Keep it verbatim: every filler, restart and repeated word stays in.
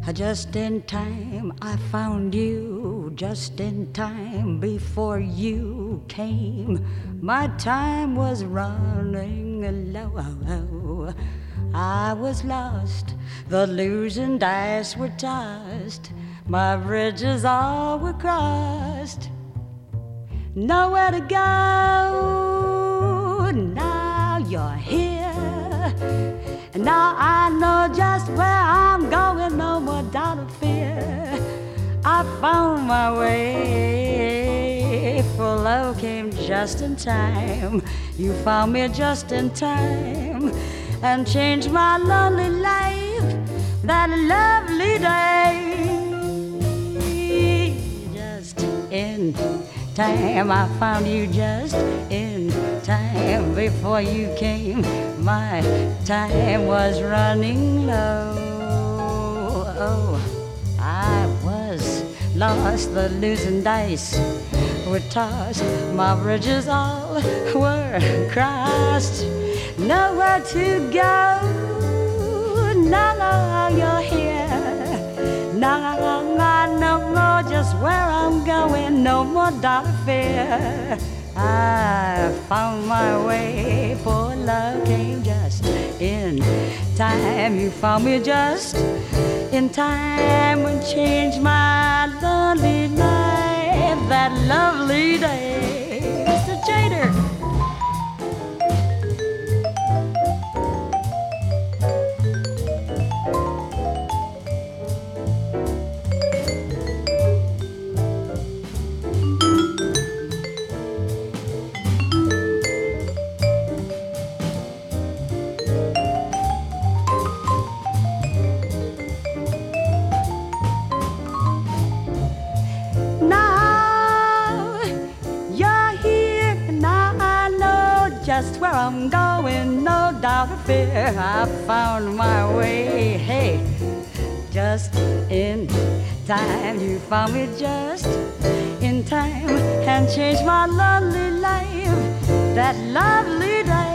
Just in time, I found you. Just in time, before you came, my time was running low. I was lost, the losing dice were tossed, my bridges all were crossed. Nowhere to go, now you're here. Now I know just where I'm going, no more doubt or fear. I found my way, for love came just in time. You found me just in time and changed my lonely life that lovely day. Just in time, I found you just in time. Before you came, my time was running low. Oh, I was lost, the losing dice were tossed, my bridges all were crossed. Nowhere to go, now you're here. Now I know just where I'm going, no more doubt or fear. I found my way, for love came just in time. You found me just in time and changed my lonely life that lovely day. Mister Jader. Just where I'm going, no doubt or fear. I found my way, hey, just in time. You found me just in time and changed my lonely life that lovely day.